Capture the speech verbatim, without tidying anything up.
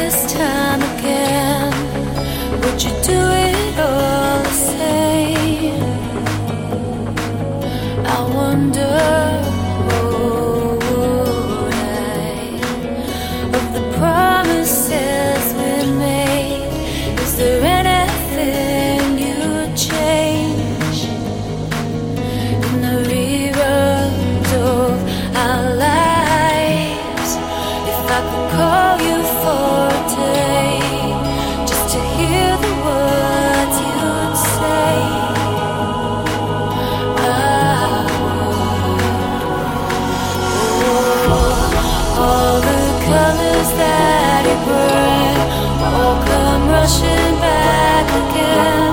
this time again, would you do it all the same? I wonder, would I, of the promises we made, is there anything you'd change in the reruns of our lives? If I could call you for a day, just to hear the words you'd say, I would. All the colors that you bring all come rushing back again.